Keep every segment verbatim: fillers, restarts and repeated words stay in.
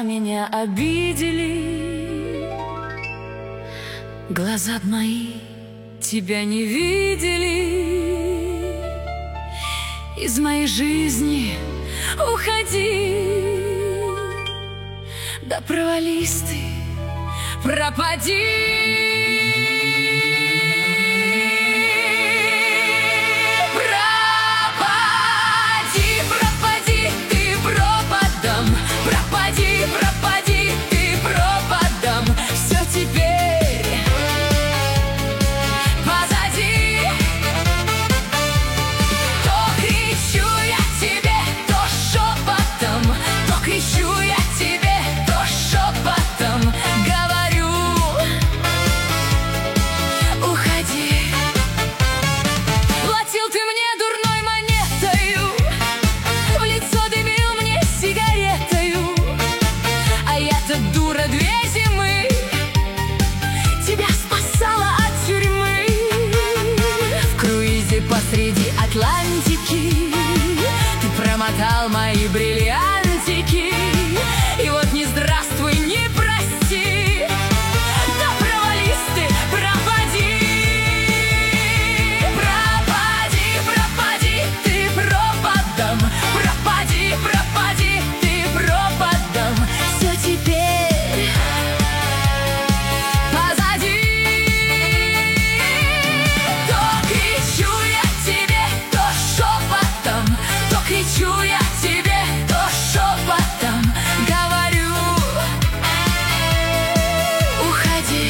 слова меня обидели, глаза б мои тебя не видели. Из моей жизни уходи, да провались ты, пропади. Пропади, пропади, ты пропадом, все теперь позади. То кричу я тебе, то шепотом, то кричу я тебе, то шепотом говорю: уходи. Платил ты мне дурной монетою, в лицо дымил мне сигаретою, а я-то дура две зимы тебя спасала от тюрьмы. В круизе посреди Атлантики ты промотал мои бриллиантики, и вот не здравствуй, не прости, да провались ты, пропади. Пропади, пропади, ты пропадом, пропади, пропади, ты пропадом, все теперь позади. То кричу я тебе, то шепотом, то кричу я тебе, то шепотом говорю: уходи.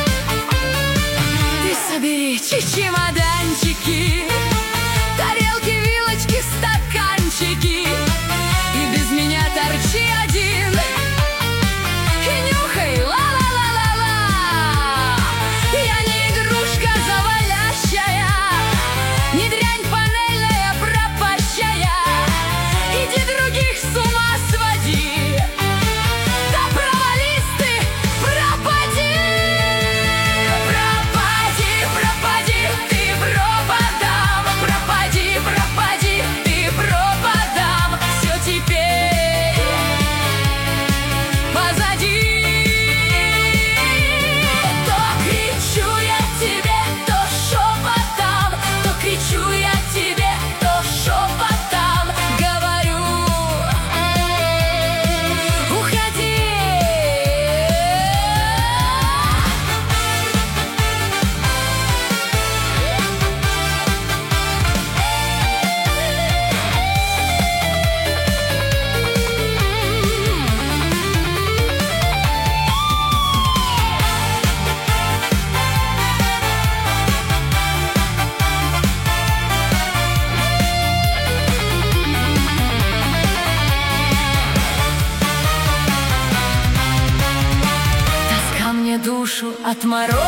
Ты собери чемоданчики, тарелки, вилочки, стаканчики, и без меня торчи один, и нюхай ла-ла-ла-ла-ла. Я не игрушка завалящая, не дрянь панельная пропащая. Иди других с ума своди, да провались ты, пропади. Пропади, пропади, ты пропадом, пропади, пропади, ты пропадом, все теперь позади. То кричу я тебе, то шепотом, то кричу я тебе, то шепотом говорю: уходи. Тоска мне душу отморозила,